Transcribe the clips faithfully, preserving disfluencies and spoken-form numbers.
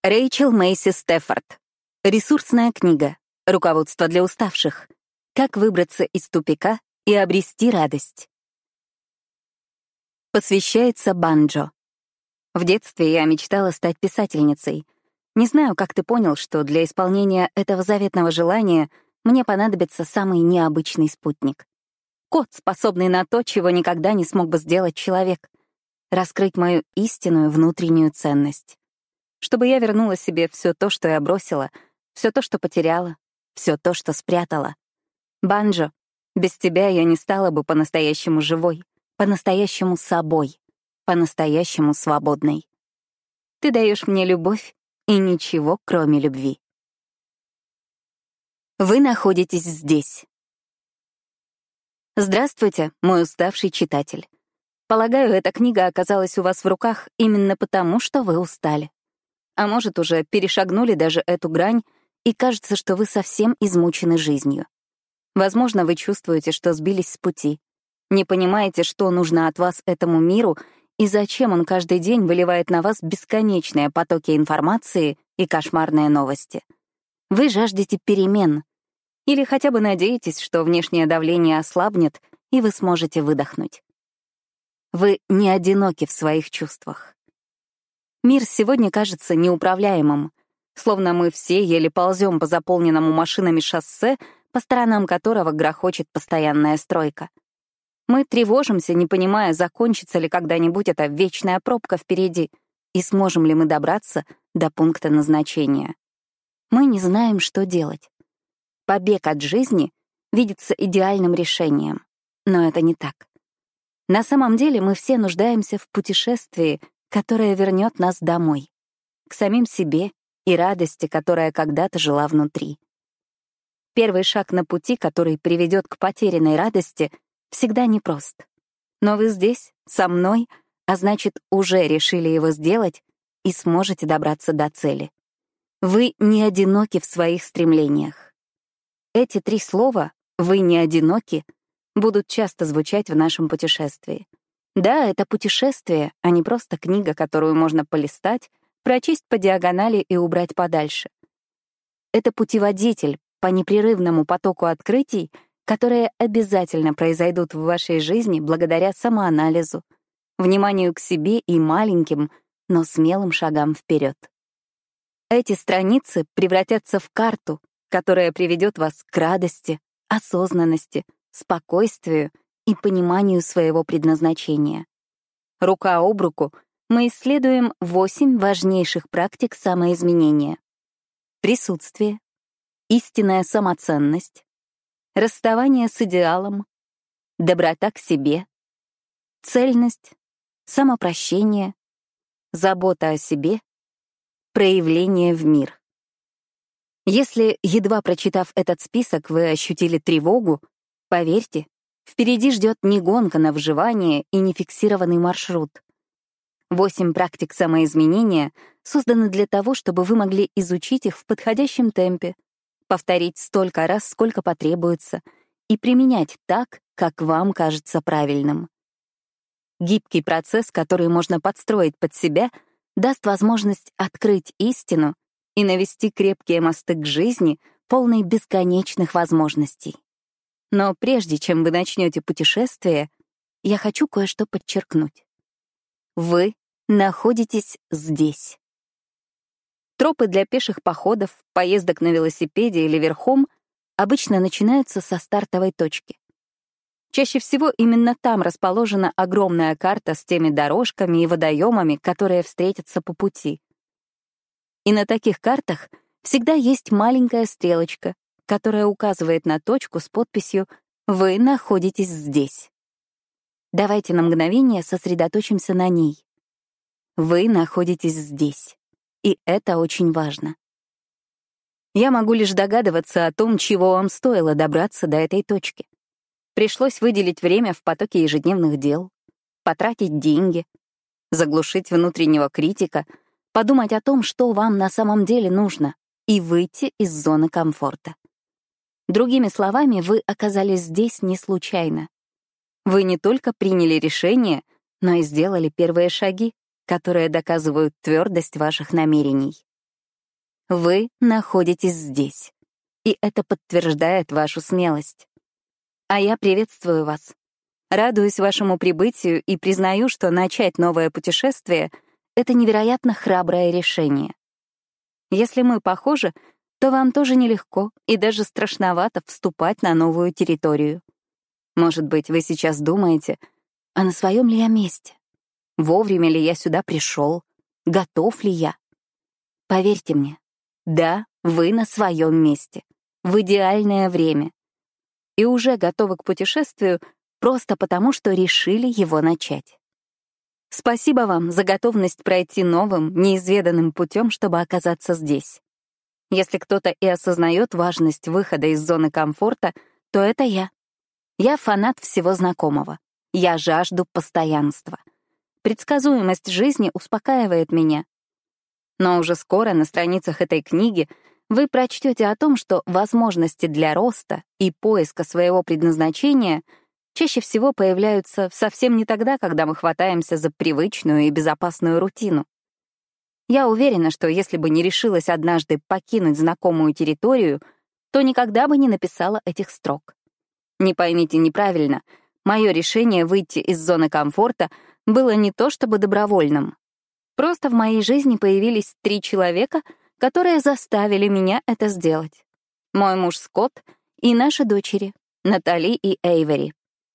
Рэйчел Мэйси Стефорд. Ресурсная книга. Руководство для уставших. Как выбраться из тупика и обрести радость. Посвящается банджо. В детстве я мечтала стать писательницей. Не знаю, как ты понял, что для исполнения этого заветного желания мне понадобится самый необычный спутник. Кот, способный на то, чего никогда не смог бы сделать человек. Раскрыть мою истинную внутреннюю ценность. Чтобы я вернула себе все то, что я бросила, все то, что потеряла, все то, что спрятала. Банджо, без тебя я не стала бы по-настоящему живой, по-настоящему собой, по-настоящему свободной. Ты даешь мне любовь и ничего, кроме любви. Вы находитесь здесь. Здравствуйте, мой уставший читатель. Полагаю, эта книга оказалась у вас в руках именно потому, что вы устали. А может, уже перешагнули даже эту грань, и кажется, что вы совсем измучены жизнью. Возможно, вы чувствуете, что сбились с пути, не понимаете, что нужно от вас этому миру и зачем он каждый день выливает на вас бесконечные потоки информации и кошмарные новости. Вы жаждете перемен или хотя бы надеетесь, что внешнее давление ослабнет, и вы сможете выдохнуть. Вы не одиноки в своих чувствах. Мир сегодня кажется неуправляемым, словно мы все еле ползем по заполненному машинами шоссе, по сторонам которого грохочет постоянная стройка. Мы тревожимся, не понимая, закончится ли когда-нибудь эта вечная пробка впереди, и сможем ли мы добраться до пункта назначения. Мы не знаем, что делать. Побег от жизни видится идеальным решением, но это не так. На самом деле мы все нуждаемся в путешествии, которая вернет нас домой, к самим себе и радости, которая когда-то жила внутри. Первый шаг на пути, который приведет к потерянной радости, всегда непрост. Но вы здесь, со мной, а значит, уже решили его сделать и сможете добраться до цели. Вы не одиноки в своих стремлениях. Эти три слова «вы не одиноки» будут часто звучать в нашем путешествии. Да, это путешествие, а не просто книга, которую можно полистать, прочесть по диагонали и убрать подальше. Это путеводитель по непрерывному потоку открытий, которые обязательно произойдут в вашей жизни благодаря самоанализу, вниманию к себе и маленьким, но смелым шагам вперед. Эти страницы превратятся в карту, которая приведет вас к радости, осознанности, спокойствию и пониманию своего предназначения. Рука об руку мы исследуем восемь важнейших практик самоизменения. Присутствие, истинная самоценность, расставание с идеалом, доброта к себе, цельность, самопрощение, забота о себе, проявление в мир. Если, едва прочитав этот список, вы ощутили тревогу, поверьте, впереди ждет не гонка на выживание и не фиксированный маршрут. Восемь практик самоизменения созданы для того, чтобы вы могли изучить их в подходящем темпе, повторить столько раз, сколько потребуется, и применять так, как вам кажется правильным. Гибкий процесс, который можно подстроить под себя, даст возможность открыть истину и навести крепкие мосты к жизни, полной бесконечных возможностей. Но прежде чем вы начнете путешествие, я хочу кое-что подчеркнуть. Вы находитесь здесь. Тропы для пеших походов, поездок на велосипеде или верхом обычно начинаются со стартовой точки. Чаще всего именно там расположена огромная карта с теми дорожками и водоемами, которые встретятся по пути. И на таких картах всегда есть маленькая стрелочка, которая указывает на точку с подписью «Вы находитесь здесь». Давайте на мгновение сосредоточимся на ней. Вы находитесь здесь, и это очень важно. Я могу лишь догадываться о том, чего вам стоило добраться до этой точки. Пришлось выделить время в потоке ежедневных дел, потратить деньги, заглушить внутреннего критика, подумать о том, что вам на самом деле нужно, и выйти из зоны комфорта. Другими словами, вы оказались здесь не случайно. Вы не только приняли решение, но и сделали первые шаги, которые доказывают твердость ваших намерений. Вы находитесь здесь, и это подтверждает вашу смелость. А я приветствую вас. Радуюсь вашему прибытию и признаю, что начать новое путешествие — это невероятно храброе решение. Если мы похожи, то вам тоже нелегко и даже страшновато вступать на новую территорию. Может быть, вы сейчас думаете, а на своем ли я месте? Вовремя ли я сюда пришел? Готов ли я? Поверьте мне, да, вы на своем месте, в идеальное время. И уже готовы к путешествию просто потому, что решили его начать. Спасибо вам за готовность пройти новым, неизведанным путем, чтобы оказаться здесь. Если кто-то и осознает важность выхода из зоны комфорта, то это я. Я фанат всего знакомого. Я жажду постоянства. Предсказуемость жизни успокаивает меня. Но уже скоро на страницах этой книги вы прочтете о том, что возможности для роста и поиска своего предназначения чаще всего появляются совсем не тогда, когда мы хватаемся за привычную и безопасную рутину. Я уверена, что если бы не решилась однажды покинуть знакомую территорию, то никогда бы не написала этих строк. Не поймите неправильно, мое решение выйти из зоны комфорта было не то чтобы добровольным. Просто в моей жизни появились три человека, которые заставили меня это сделать. Мой муж Скотт и наши дочери, Натали и Эйвери.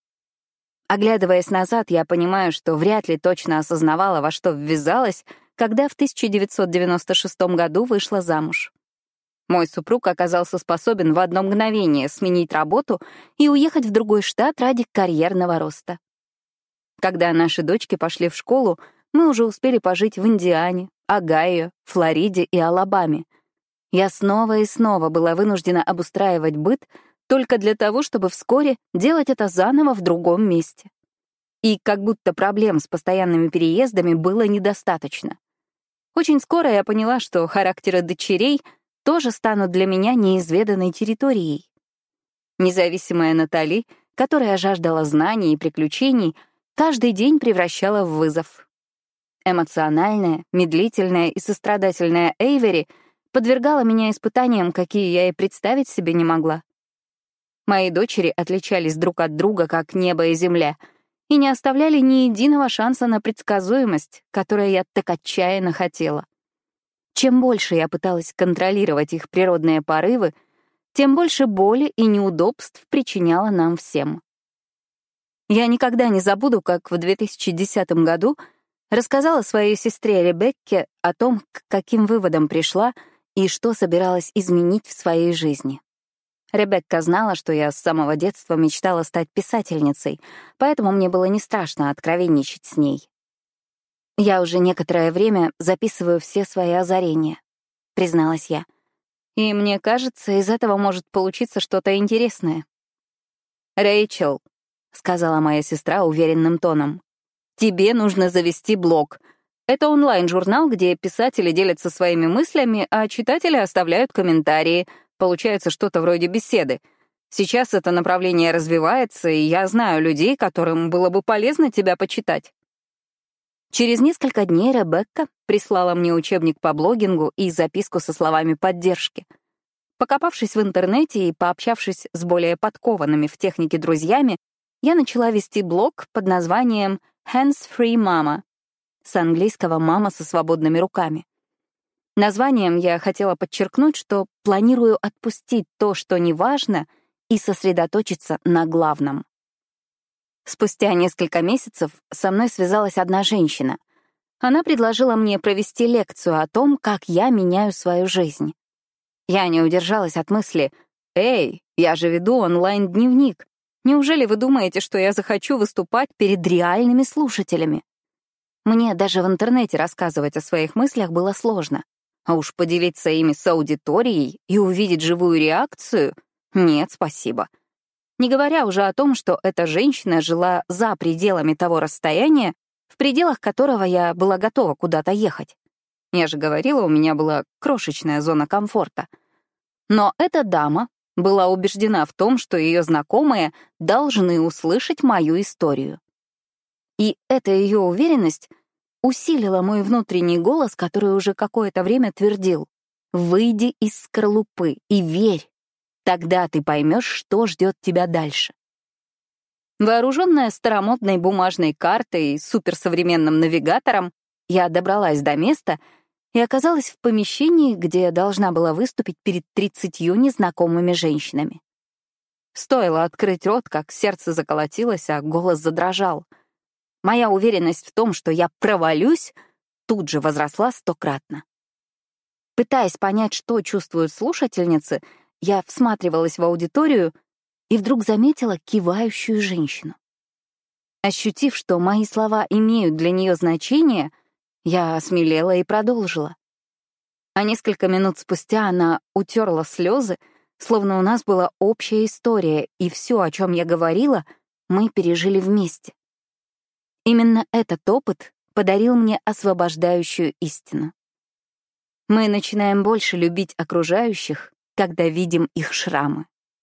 Оглядываясь назад, я понимаю, что вряд ли точно осознавала, во что ввязалась, когда в тысяча девятьсот девяносто шестом году вышла замуж. Мой супруг оказался способен в одно мгновение сменить работу и уехать в другой штат ради карьерного роста. Когда наши дочки пошли в школу, мы уже успели пожить в Индиане, Огайо, Флориде и Алабаме. Я снова и снова была вынуждена обустраивать быт только для того, чтобы вскоре делать это заново в другом месте. И как будто проблем с постоянными переездами было недостаточно. Очень скоро я поняла, что характеры дочерей тоже станут для меня неизведанной территорией. Независимая Натали, которая жаждала знаний и приключений, каждый день превращала в вызов. Эмоциональная, медлительная и сострадательная Эйвери подвергала меня испытаниям, какие я и представить себе не могла. Мои дочери отличались друг от друга, как небо и земля, и не оставляли ни единого шанса на предсказуемость, которую я так отчаянно хотела. Чем больше я пыталась контролировать их природные порывы, тем больше боли и неудобств причиняла нам всем. Я никогда не забуду, как в две тысячи десятом году рассказала своей сестре Ребекке о том, к каким выводам пришла и что собиралась изменить в своей жизни. Ребекка знала, что я с самого детства мечтала стать писательницей, поэтому мне было не страшно откровенничать с ней. «Я уже некоторое время записываю все свои озарения», — призналась я. «И мне кажется, из этого может получиться что-то интересное». «Рэйчел», — сказала моя сестра уверенным тоном, «тебе нужно завести блог. Это онлайн-журнал, где писатели делятся своими мыслями, а читатели оставляют комментарии. Получается что-то вроде беседы. Сейчас это направление развивается, и я знаю людей, которым было бы полезно тебя почитать». Через несколько дней Ребекка прислала мне учебник по блогингу и записку со словами поддержки. Покопавшись в интернете и пообщавшись с более подкованными в технике друзьями, я начала вести блог под названием «Hands-Free Mama» с английского «мама со свободными руками». Названием я хотела подчеркнуть, что планирую отпустить то, что не важно, и сосредоточиться на главном. Спустя несколько месяцев со мной связалась одна женщина. Она предложила мне провести лекцию о том, как я меняю свою жизнь. Я не удержалась от мысли: «Эй, я же веду онлайн-дневник. Неужели вы думаете, что я захочу выступать перед реальными слушателями?» Мне даже в интернете рассказывать о своих мыслях было сложно. А уж поделиться ими с аудиторией и увидеть живую реакцию — нет, спасибо. Не говоря уже о том, что эта женщина жила за пределами того расстояния, в пределах которого я была готова куда-то ехать. Я же говорила, у меня была крошечная зона комфорта. Но эта дама была убеждена в том, что ее знакомые должны услышать мою историю. И эта ее уверенность усилила мой внутренний голос, который уже какое-то время твердил: Выйди из скорлупы и верь. Тогда ты поймешь, что ждет тебя дальше. Вооруженная старомодной бумажной картой и суперсовременным навигатором, я добралась до места и оказалась в помещении, где должна была выступить перед тридцатью незнакомыми женщинами. Стоило открыть рот, как сердце заколотилось, а голос задрожал. Моя уверенность в том, что я провалюсь, тут же возросла стократно. Пытаясь понять, что чувствуют слушательницы, я всматривалась в аудиторию и вдруг заметила кивающую женщину. Ощутив, что мои слова имеют для нее значение, я осмелела и продолжила. А несколько минут спустя она утерла слезы, словно у нас была общая история, и все, о чем я говорила, мы пережили вместе. Именно этот опыт подарил мне освобождающую истину. Мы начинаем больше любить окружающих, когда видим их шрамы.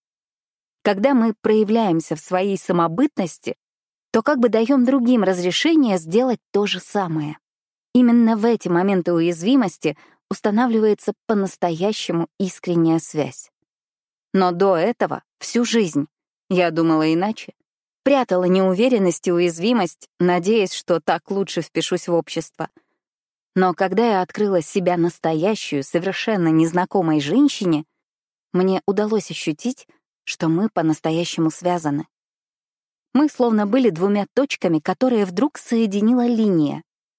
Когда мы проявляемся в своей самобытности, то как бы даем другим разрешение сделать то же самое. Именно в эти моменты уязвимости устанавливается по-настоящему искренняя связь. Но до этого всю жизнь я думала иначе, прятала неуверенность и уязвимость, надеясь, что так лучше впишусь в общество. Но когда я открыла себя настоящую, совершенно незнакомой женщине, мне удалось ощутить, что мы по-настоящему связаны. Мы словно были двумя точками, которые вдруг соединила линия.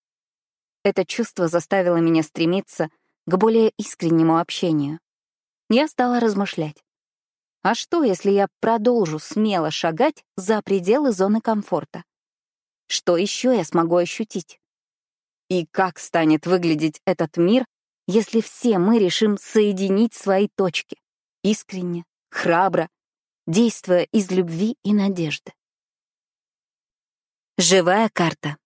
Это чувство заставило меня стремиться к более искреннему общению. Я стала размышлять. А что, если я продолжу смело шагать за пределы зоны комфорта? Что еще я смогу ощутить? И как станет выглядеть этот мир, если все мы решим соединить свои точки, искренне, храбро, действуя из любви и надежды? Живая карта.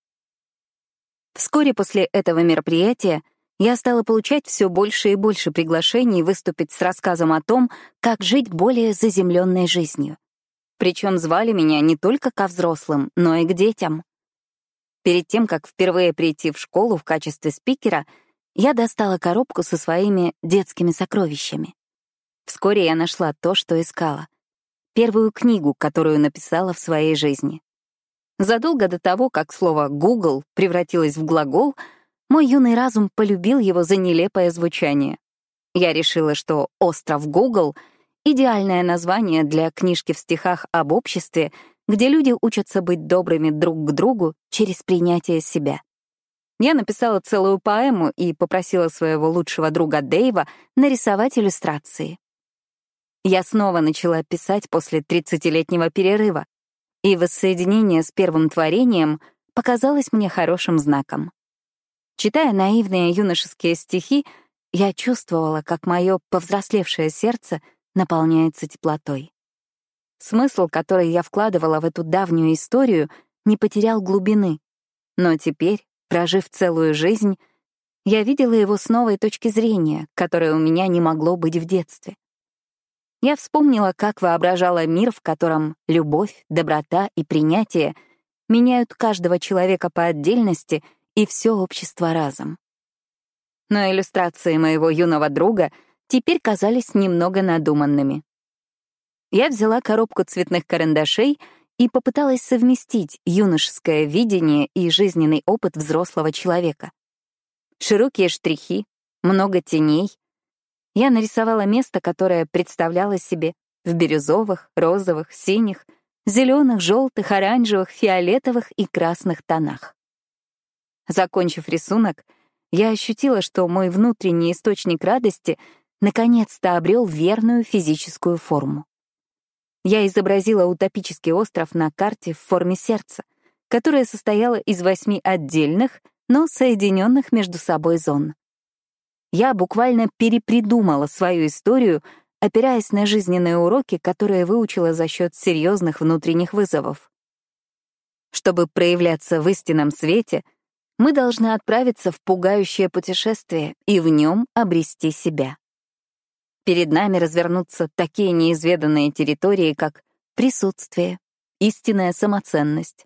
Вскоре после этого мероприятия я стала получать все больше и больше приглашений выступить с рассказом о том, как жить более заземленной жизнью. Причем звали меня не только ко взрослым, но и к детям. Перед тем, как впервые прийти в школу в качестве спикера, я достала коробку со своими детскими сокровищами. Вскоре я нашла то, что искала. Первую книгу, которую написала в своей жизни. Задолго до того, как слово «Google» превратилось в глагол, мой юный разум полюбил его за нелепое звучание. Я решила, что «Остров Google» — идеальное название для книжки в стихах об обществе, где люди учатся быть добрыми друг к другу через принятие себя. Я написала целую поэму и попросила своего лучшего друга Дэйва нарисовать иллюстрации. Я снова начала писать после тридцатилетнего перерыва, и воссоединение с первым творением показалось мне хорошим знаком. Читая наивные юношеские стихи, я чувствовала, как мое повзрослевшее сердце наполняется теплотой. Смысл, который я вкладывала в эту давнюю историю, не потерял глубины. Но теперь, прожив целую жизнь, я видела его с новой точки зрения, которой у меня не могло быть в детстве. Я вспомнила, как воображала мир, в котором любовь, доброта и принятие меняют каждого человека по отдельности и все общество разом. Но иллюстрации моего юного друга теперь казались немного надуманными. Я взяла коробку цветных карандашей и попыталась совместить юношеское видение и жизненный опыт взрослого человека. Широкие штрихи, много теней. Я нарисовала место, которое представляла себе в бирюзовых, розовых, синих, зеленых, желтых, оранжевых, фиолетовых и красных тонах. Закончив рисунок, я ощутила, что мой внутренний источник радости наконец-то обрел верную физическую форму. Я изобразила утопический остров на карте в форме сердца, которая состояла из восьми отдельных, но соединенных между собой зон. Я буквально перепридумала свою историю, опираясь на жизненные уроки, которые выучила за счет серьезных внутренних вызовов. Чтобы проявляться в истинном свете, мы должны отправиться в пугающее путешествие и в нем обрести себя. Перед нами развернутся такие неизведанные территории, как присутствие, истинная самоценность,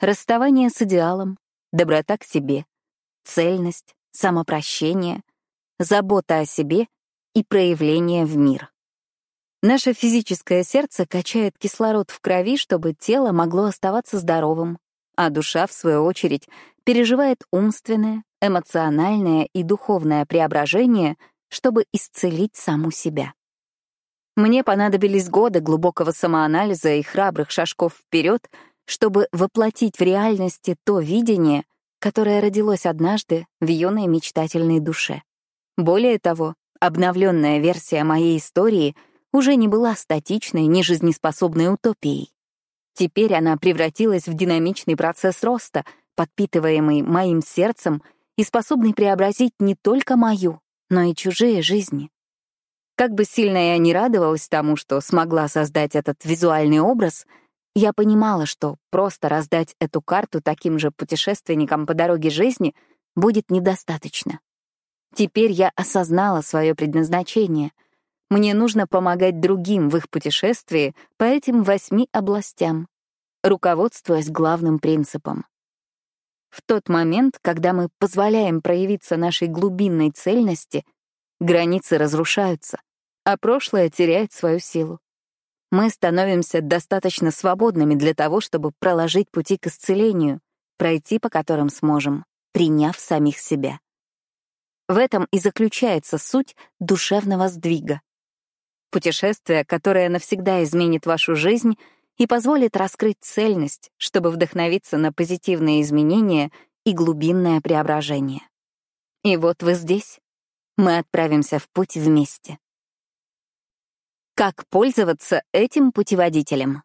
расставание с идеалом, доброта к себе, цельность, самопрощение, забота о себе и проявление в мир. Наше физическое сердце качает кислород в крови, чтобы тело могло оставаться здоровым, а душа, в свою очередь, переживает умственное, эмоциональное и духовное преображение, чтобы исцелить саму себя. Мне понадобились годы глубокого самоанализа и храбрых шажков вперед, чтобы воплотить в реальности то видение, которое родилось однажды в юной мечтательной душе. Более того, обновленная версия моей истории уже не была статичной, нежизнеспособной утопией. Теперь она превратилась в динамичный процесс роста, подпитываемый моим сердцем и способный преобразить не только мою, но и чужие жизни. Как бы сильно я ни радовалась тому, что смогла создать этот визуальный образ, я понимала, что просто раздать эту карту таким же путешественникам по дороге жизни будет недостаточно. Теперь я осознала свое предназначение. Мне нужно помогать другим в их путешествии по этим восьми областям, руководствуясь главным принципом. В тот момент, когда мы позволяем проявиться нашей глубинной цельности, границы разрушаются, а прошлое теряет свою силу. Мы становимся достаточно свободными для того, чтобы проложить пути к исцелению, пройти по которым сможем, приняв самих себя. В этом и заключается суть душевного сдвига. Путешествие, которое навсегда изменит вашу жизнь и позволит раскрыть цельность, чтобы вдохновиться на позитивные изменения и глубинное преображение. И вот вы здесь. Мы отправимся в путь вместе. Как пользоваться этим путеводителем?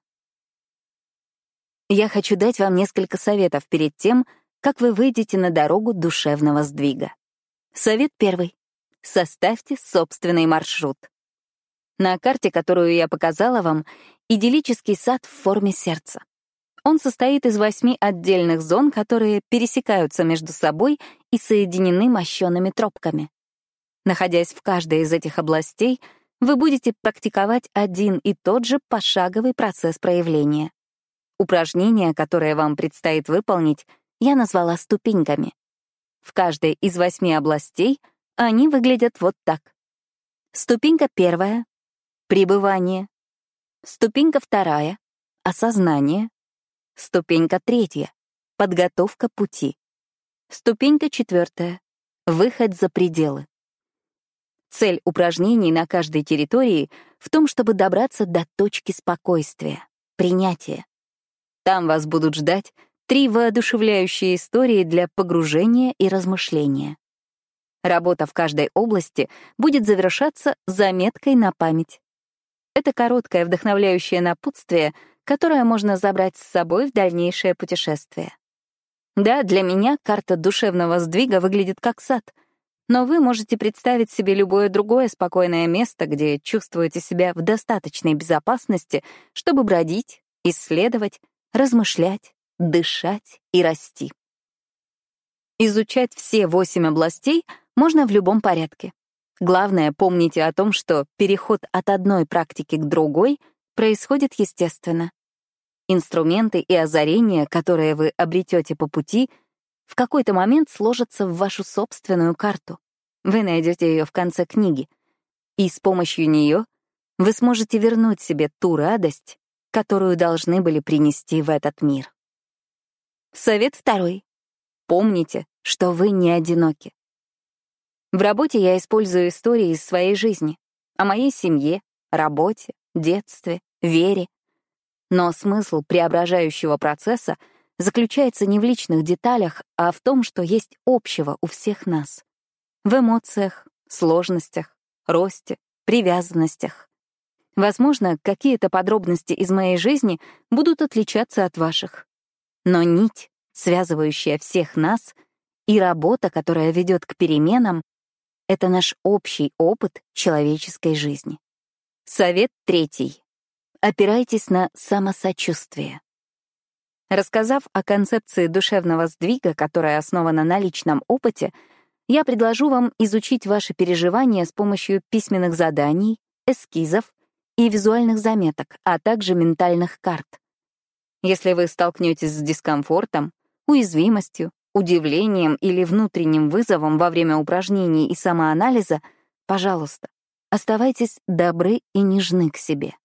Я хочу дать вам несколько советов перед тем, как вы выйдете на дорогу душевного сдвига. Совет первый. Составьте собственный маршрут. На карте, которую я показала вам, идиллический сад в форме сердца. Он состоит из восьми отдельных зон, которые пересекаются между собой и соединены мощёными тропками. Находясь в каждой из этих областей, вы будете практиковать один и тот же пошаговый процесс проявления. Упражнения, которые вам предстоит выполнить, я назвала ступеньками. В каждой из восьми областей они выглядят вот так. Ступенька первая — пребывание. Ступенька вторая — осознание. Ступенька третья — подготовка пути. Ступенька четвертая — выход за пределы. Цель упражнений на каждой территории в том, чтобы добраться до точки спокойствия, принятия. Там вас будут ждать три воодушевляющие истории для погружения и размышления. Работа в каждой области будет завершаться заметкой на память. Это короткое вдохновляющее напутствие, которое можно забрать с собой в дальнейшее путешествие. Да, для меня карта душевного сдвига выглядит как сад, но вы можете представить себе любое другое спокойное место, где чувствуете себя в достаточной безопасности, чтобы бродить, исследовать, размышлять, дышать и расти. Изучать все восемь областей можно в любом порядке. Главное, помните о том, что переход от одной практики к другой происходит естественно. Инструменты и озарения, которые вы обретете по пути, в какой-то момент сложатся в вашу собственную карту. Вы найдете ее в конце книги. И с помощью нее вы сможете вернуть себе ту радость, которую должны были принести в этот мир. Совет второй. Помните, что вы не одиноки. В работе я использую истории из своей жизни, о моей семье, работе, детстве, вере. Но смысл преображающего процесса заключается не в личных деталях, а в том, что есть общего у всех нас. В эмоциях, сложностях, росте, привязанностях. Возможно, какие-то подробности из моей жизни будут отличаться от ваших. Но нить, связывающая всех нас, и работа, которая ведет к переменам, это наш общий опыт человеческой жизни. Совет третий. Опирайтесь на самосочувствие. Рассказав о концепции душевного сдвига, которая основана на личном опыте, я предложу вам изучить ваши переживания с помощью письменных заданий, эскизов и визуальных заметок, а также ментальных карт. Если вы столкнетесь с дискомфортом, уязвимостью удивлением или внутренним вызовом во время упражнений и самоанализа, пожалуйста, оставайтесь добры и нежны к себе.